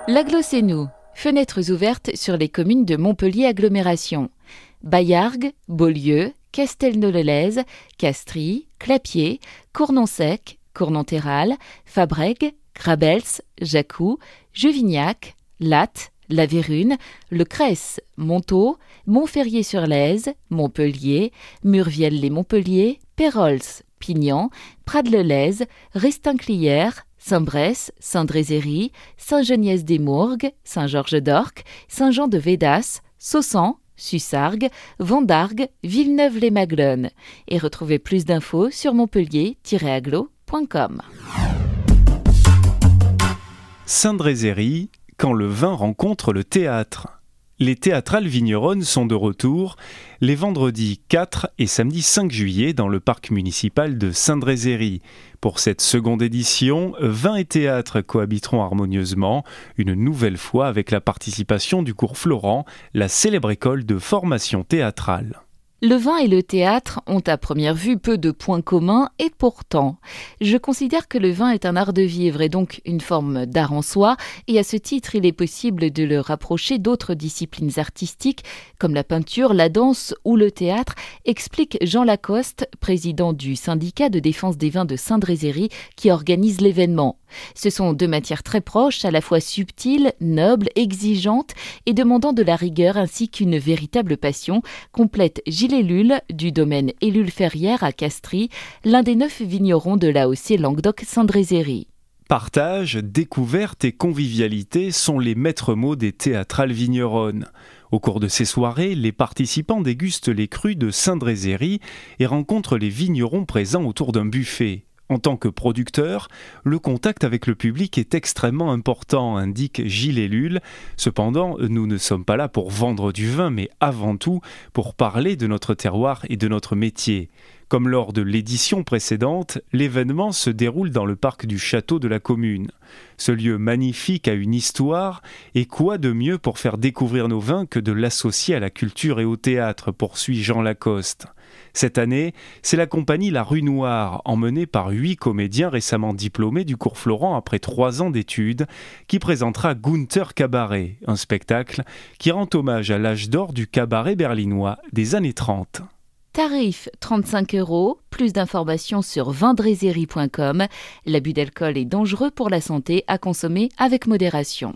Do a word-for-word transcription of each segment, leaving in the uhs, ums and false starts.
L'Aglo-Sénou, fenêtres ouvertes sur les communes de Montpellier Agglomération. Baillargues, Beaulieu, Castelnau-le-Lez, Castries, Clapiers, Cournon-Sec, Cournon-Terral, Fabrègues, Grabels, Jacou, Juvignac, Latte, La Vérune, Le Cress, Montaut, Montferrier-sur-Lez, Montpellier, Murviel-les-Montpellier, Pérols, Pignan, Prades-le-Lez, Restinclières, Saint-Bresse, Saint-Drézéry, Saint-Geniès-des-Mourgues, Saint-Georges-d'Orc, Saint-Jean-de-Védas, Saussan, Sussargues, Vendargues, Villeneuve-les-Maglones. Et retrouvez plus d'infos sur montpellier tiret aglo point com. Saint-Drézéry, quand le vin rencontre le théâtre. Les théâtrales vigneronnes sont de retour les vendredis quatre et samedi cinq juillet dans le parc municipal de Saint-Drézéry. Pour cette seconde édition, vin et théâtre cohabiteront harmonieusement, une nouvelle fois avec la participation du cours Florent, la célèbre école de formation théâtrale. Le vin et le théâtre ont à première vue peu de points communs et pourtant, je considère que le vin est un art de vivre et donc une forme d'art en soi et à ce titre il est possible de le rapprocher d'autres disciplines artistiques comme la peinture, la danse ou le théâtre, explique Jean Lacoste, président du syndicat de défense des vins de Saint-Drézéry qui organise l'événement. Ce sont deux matières très proches, à la fois subtiles, nobles, exigeantes et demandant de la rigueur ainsi qu'une véritable passion, complète Gilles Ellul du domaine Ellul-Ferrière à Castries, l'un des neuf vignerons de l'A O C Languedoc-Saint-Drézéry. Partage, découverte et convivialité sont les maîtres mots des théâtrales vigneronnes. Au cours de ces soirées, les participants dégustent les crus de Saint-Drézéry et rencontrent les vignerons présents autour d'un buffet. En tant que producteur, le contact avec le public est extrêmement important, indique Gilles Ellul. Cependant, nous ne sommes pas là pour vendre du vin, mais avant tout pour parler de notre terroir et de notre métier. Comme lors de l'édition précédente, l'événement se déroule dans le parc du château de la commune. Ce lieu magnifique a une histoire, et quoi de mieux pour faire découvrir nos vins que de l'associer à la culture et au théâtre, poursuit Jean Lacoste. Cette année, c'est la compagnie La Rue Noire, emmenée par huit comédiens récemment diplômés du cours Florent après trois ans d'études, qui présentera Gunther Cabaret, un spectacle qui rend hommage à l'âge d'or du cabaret berlinois des années trente. Tarif trente-cinq euros, plus d'informations sur vindrézéry point com. L'abus d'alcool est dangereux pour la santé, à consommer avec modération.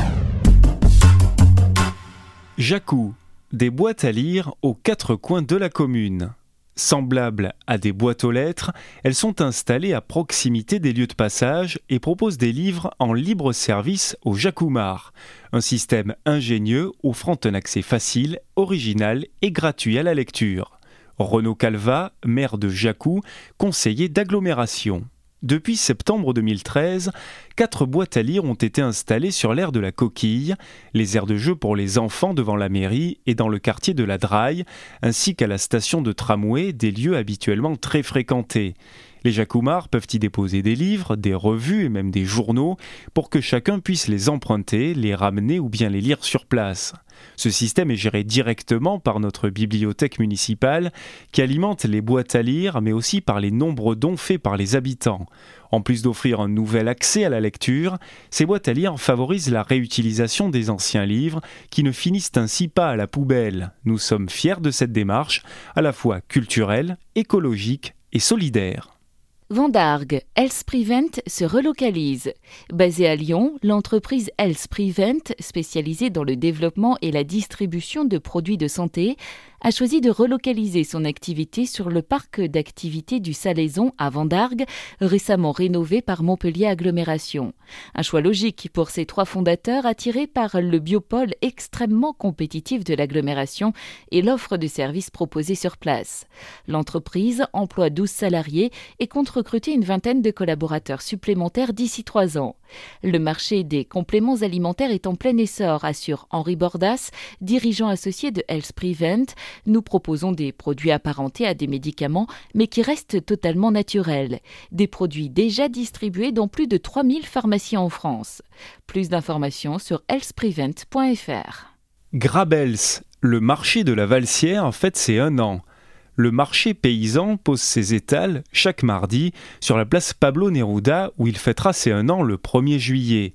Jacou, des boîtes à lire aux quatre coins de la commune. Semblables à des boîtes aux lettres, elles sont installées à proximité des lieux de passage et proposent des livres en libre service au Jacoumarts, un système ingénieux offrant un accès facile, original et gratuit à la lecture. Renaud Calva, maire de Jacou, conseiller d'agglomération. Depuis septembre deux mille treize, quatre boîtes à lire ont été installées sur l'aire de la Coquille, les aires de jeu pour les enfants devant la mairie et dans le quartier de la Draille, ainsi qu'à la station de tramway, des lieux habituellement très fréquentés. Les Jacoumarts peuvent y déposer des livres, des revues et même des journaux pour que chacun puisse les emprunter, les ramener ou bien les lire sur place. Ce système est géré directement par notre bibliothèque municipale qui alimente les boîtes à lire mais aussi par les nombreux dons faits par les habitants. En plus d'offrir un nouvel accès à la lecture, ces boîtes à lire favorisent la réutilisation des anciens livres qui ne finissent ainsi pas à la poubelle. Nous sommes fiers de cette démarche, à la fois culturelle, écologique et solidaire. Vendargues, Health Prevent se relocalise. Basée à Lyon, l'entreprise Health Prevent, spécialisée dans le développement et la distribution de produits de santé, a choisi de relocaliser son activité sur le parc d'activités du Salaison à Vendargues, récemment rénové par Montpellier Agglomération. Un choix logique pour ces trois fondateurs attirés par le biopôle extrêmement compétitif de l'agglomération et l'offre de services proposés sur place. L'entreprise emploie douze salariés et compte recruter une vingtaine de collaborateurs supplémentaires d'ici trois ans. Le marché des compléments alimentaires est en plein essor, assure Henri Bordas, dirigeant associé de Health Prevent. Nous proposons des produits apparentés à des médicaments, mais qui restent totalement naturels. Des produits déjà distribués dans plus de trois mille pharmacies en France. Plus d'informations sur health prevent point f r. Grabels, le marché de la Valsière fête ses un an. Le marché paysan pose ses étals chaque mardi sur la place Pablo Neruda où il fêtera ses un an le premier juillet.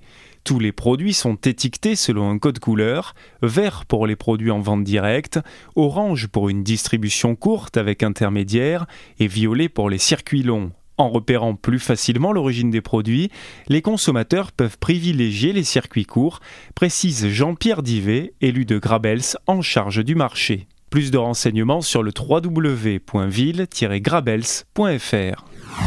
Tous les produits sont étiquetés selon un code couleur, vert pour les produits en vente directe, orange pour une distribution courte avec intermédiaire et violet pour les circuits longs. En repérant plus facilement l'origine des produits, les consommateurs peuvent privilégier les circuits courts, précise Jean-Pierre Divet, élu de Grabels en charge du marché. Plus de renseignements sur le w w w point ville tiret grabels point f r.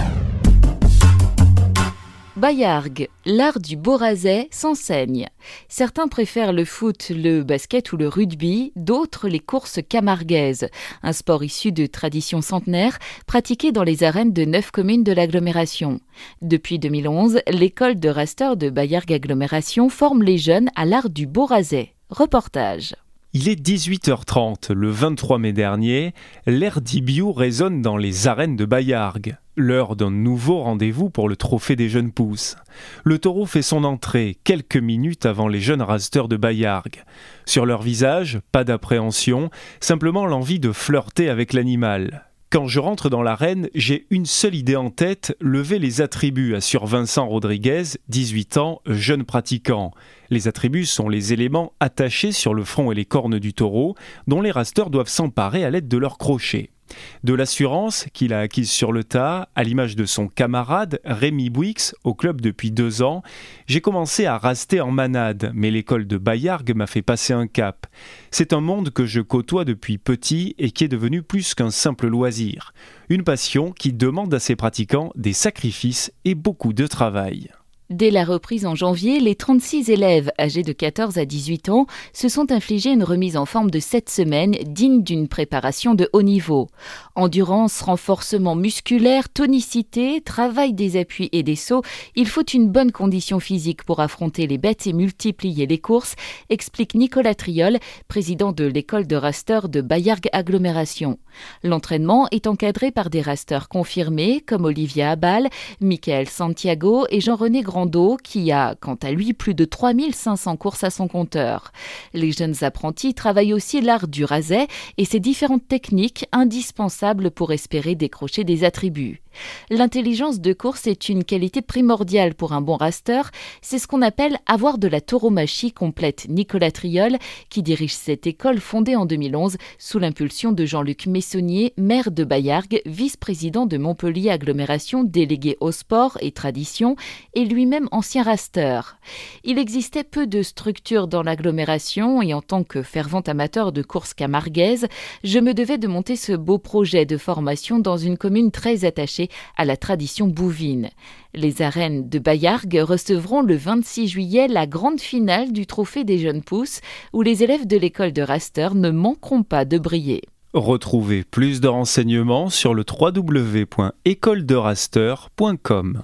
Bayargues, l'art du beau rasais s'enseigne. Certains préfèrent le foot, le basket ou le rugby, d'autres les courses camarguaises, un sport issu de traditions centenaires pratiqué dans les arènes de neuf communes de l'agglomération. Depuis deux mille onze, l'école de raster de Bayargues Agglomération forme les jeunes à l'art du beau rasais. Reportage. Il est dix-huit heures trente, le vingt-trois mai dernier, l'air d'Ibiou résonne dans les arènes de Bayargues. L'heure d'un nouveau rendez-vous pour le trophée des jeunes pousses. Le taureau fait son entrée quelques minutes avant les jeunes rasteurs de Bayargues. Sur leur visage, pas d'appréhension, simplement l'envie de flirter avec l'animal. Quand je rentre dans l'arène, j'ai une seule idée en tête, lever les attributs, assure Vincent Rodriguez, dix-huit ans, jeune pratiquant. Les attributs sont les éléments attachés sur le front et les cornes du taureau, dont les rasteurs doivent s'emparer à l'aide de leurs crochets. De l'assurance qu'il a acquise sur le tas, à l'image de son camarade Rémi Bouix, au club depuis deux ans, j'ai commencé à raster en manade, mais l'école de Bayargues m'a fait passer un cap. C'est un monde que je côtoie depuis petit et qui est devenu plus qu'un simple loisir. Une passion qui demande à ses pratiquants des sacrifices et beaucoup de travail. Dès la reprise en janvier, les trente-six élèves âgés de quatorze à dix-huit ans se sont infligés une remise en forme de sept semaines digne d'une préparation de haut niveau. Endurance, renforcement musculaire, tonicité, travail des appuis et des sauts, il faut une bonne condition physique pour affronter les bêtes et multiplier les courses, explique Nicolas Triol, président de l'école de raster de Bayargues Agglomération. L'entraînement est encadré par des rasters confirmés comme Olivia Abal, Michael Santiago et Jean-René Grandot, qui a, quant à lui, plus de trois mille cinq cents courses à son compteur. Les jeunes apprentis travaillent aussi l'art du rasais et ses différentes techniques indispensables pour espérer décrocher des attributs. L'intelligence de course est une qualité primordiale pour un bon raster, c'est ce qu'on appelle avoir de la tauromachie, complète Nicolas Triol, qui dirige cette école fondée en deux mille onze sous l'impulsion de Jean-Luc Messonnier, maire de Bayargues, vice-président de Montpellier Agglomération, délégué au sport et tradition, et lui-même ancien raster. Il existait peu de structures dans l'agglomération et en tant que fervent amateur de courses camarguaises, je me devais de monter ce beau projet de formation dans une commune très attachée à la tradition bouvine. Les arènes de Bayargues recevront le vingt-six juillet la grande finale du trophée des jeunes pousses où les élèves de l'école de raster ne manqueront pas de briller. Retrouvez plus de renseignements sur le w w w point école de raster point com.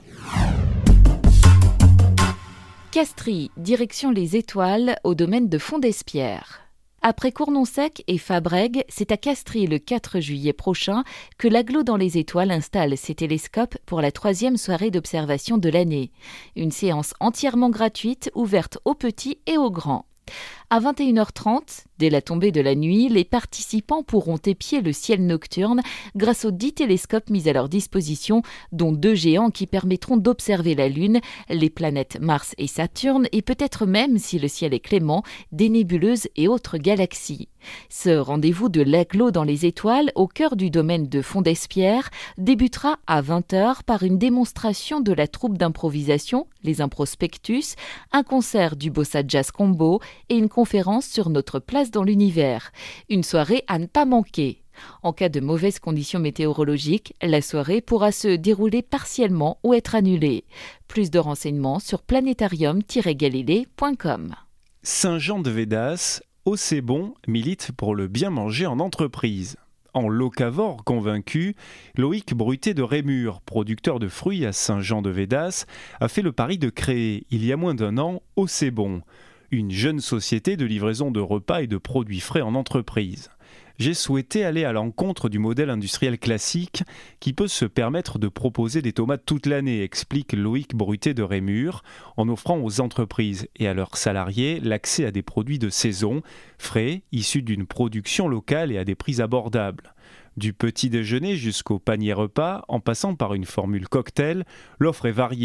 Castries, direction les Étoiles, au domaine de Fond-d'Espierres. Après Cournon-Sec et Fabrègues, c'est à Castries le quatre juillet prochain que l'Agglo dans les Étoiles installe ses télescopes pour la troisième soirée d'observation de l'année. Une séance entièrement gratuite, ouverte aux petits et aux grands. À vingt et une heures trente, dès la tombée de la nuit, les participants pourront épier le ciel nocturne grâce aux dix télescopes mis à leur disposition, dont deux géants qui permettront d'observer la Lune, les planètes Mars et Saturne et peut-être même, si le ciel est clément, des nébuleuses et autres galaxies. Ce rendez-vous de l'Agglo dans les Étoiles, au cœur du domaine de Fond-d'Espierres, débutera à vingt heures par une démonstration de la troupe d'improvisation, les Improspectus, un concert du Bossa Jazz Combo et une conférence sur notre place dans l'univers. Une soirée à ne pas manquer. En cas de mauvaises conditions météorologiques, la soirée pourra se dérouler partiellement ou être annulée. Plus de renseignements sur planétarium tiret galilée point com. Saint-Jean-de-Védas, Océbon milite pour le bien manger en entreprise. En locavore convaincu, Loïc Bruté de Rémur, producteur de fruits à Saint-Jean-de-Védas, a fait le pari de créer, il y a moins d'un an, Océbon, une jeune société de livraison de repas et de produits frais en entreprise. J'ai souhaité aller à l'encontre du modèle industriel classique qui peut se permettre de proposer des tomates toute l'année, explique Loïc Bruté de Rémur, en offrant aux entreprises et à leurs salariés l'accès à des produits de saison, frais, issus d'une production locale et à des prix abordables. Du petit déjeuner jusqu'au panier repas, en passant par une formule cocktail, l'offre est variée.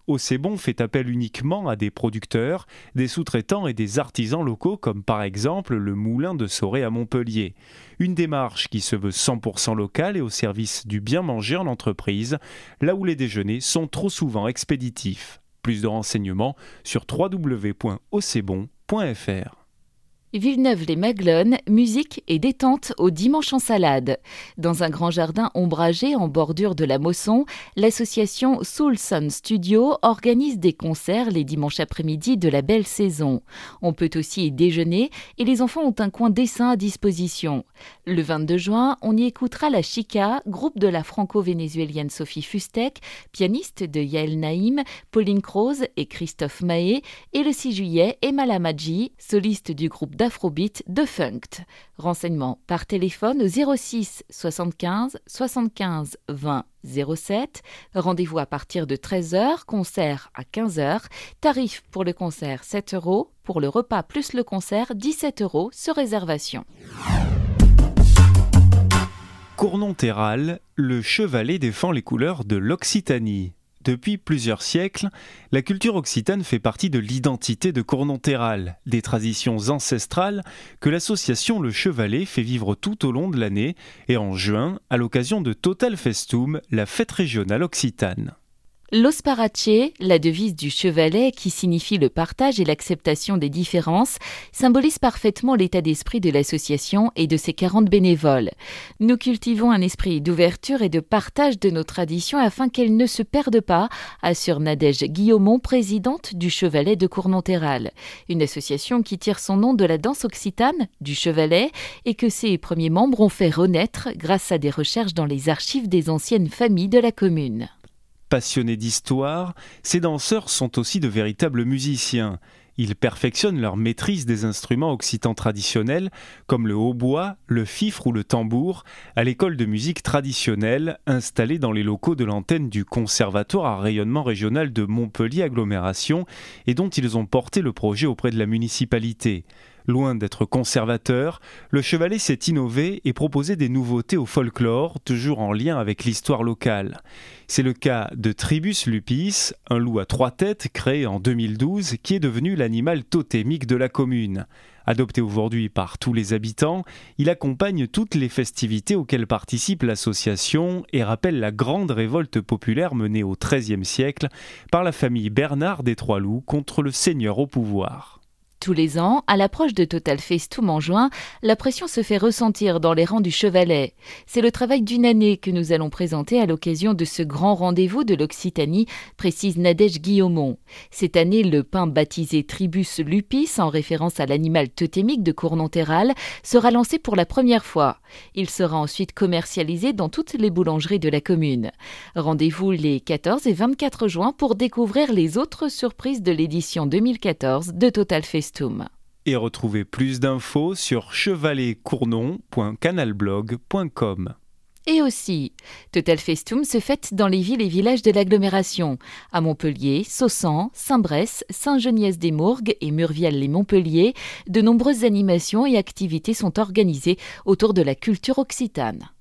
Océbon fait appel uniquement à des producteurs, des sous-traitants et des artisans locaux comme par exemple le moulin de Soré à Montpellier. Une démarche qui se veut cent pour cent locale et au service du bien manger en entreprise, là où les déjeuners sont trop souvent expéditifs. Plus de renseignements sur w w w point océbon point f r. Villeneuve-les-Maglones, musique et détente au dimanche en salade. Dans un grand jardin ombragé en bordure de la Mosson, l'association Soul Sun Studio organise des concerts les dimanches après-midi de la belle saison. On peut aussi y déjeuner et les enfants ont un coin dessin à disposition. Le vingt-deux juin, on y écoutera la Chica, groupe de la franco-vénézuélienne Sophie Fustek, pianiste de Yael Naïm, Pauline Croze et Christophe Mahé, et le six juillet, Emma Lamadji, soliste du groupe d'Afrobeat de Funkt. Renseignements par téléphone au zéro six soixante-quinze soixante-quinze vingt zéro sept. Rendez-vous à partir de treize heures, concert à quinze heures. Tarif pour le concert sept euros, pour le repas plus le concert dix-sept euros sur réservation. Cournon-Terral, le chevalet défend les couleurs de l'Occitanie. Depuis plusieurs siècles, la culture occitane fait partie de l'identité de Cournon-Terral, des traditions ancestrales que l'association Le Chevalet fait vivre tout au long de l'année et en juin, à l'occasion de Total Festum, la fête régionale occitane. Los Parache, la devise du chevalet qui signifie le partage et l'acceptation des différences, symbolise parfaitement l'état d'esprit de l'association et de ses quarante bénévoles. Nous cultivons un esprit d'ouverture et de partage de nos traditions afin qu'elles ne se perdent pas, assure Nadège Guillaumont, présidente du Chevalet de Cournon-Terral. Une association qui tire son nom de la danse occitane, du chevalet, et que ses premiers membres ont fait renaître grâce à des recherches dans les archives des anciennes familles de la commune. Passionnés d'histoire, ces danseurs sont aussi de véritables musiciens. Ils perfectionnent leur maîtrise des instruments occitans traditionnels comme le hautbois, le fifre ou le tambour à l'école de musique traditionnelle installée dans les locaux de l'antenne du Conservatoire à rayonnement régional de Montpellier Agglomération et dont ils ont porté le projet auprès de la municipalité. Loin d'être conservateur, le Chevalet s'est innové et proposé des nouveautés au folklore, toujours en lien avec l'histoire locale. C'est le cas de Tribus lupis, un loup à trois têtes créé en deux mille douze qui est devenu l'animal totémique de la commune. Adopté aujourd'hui par tous les habitants, il accompagne toutes les festivités auxquelles participe l'association et rappelle la grande révolte populaire menée au treizième siècle par la famille Bernard des Trois-Loups contre le seigneur au pouvoir. Tous les ans, à l'approche de Total Festum en juin, la pression se fait ressentir dans les rangs du Chevalet. C'est le travail d'une année que nous allons présenter à l'occasion de ce grand rendez-vous de l'Occitanie, précise Nadège Guillaumont. Cette année, le pain baptisé Tribus lupis, en référence à l'animal totémique de Cournon-Terral, sera lancé pour la première fois. Il sera ensuite commercialisé dans toutes les boulangeries de la commune. Rendez-vous les quatorze et vingt-quatre juin pour découvrir les autres surprises de l'édition deux mille quatorze de Total Festum. Et retrouvez plus d'infos sur chevalet cournon point canalblog point com. Et aussi, Total Festum se fête dans les villes et villages de l'agglomération. À Montpellier, Saussan, Saint-Bresse, Saint-Geniès-des-Mourgues et Murviel-les-Montpellier, de nombreuses animations et activités sont organisées autour de la culture occitane.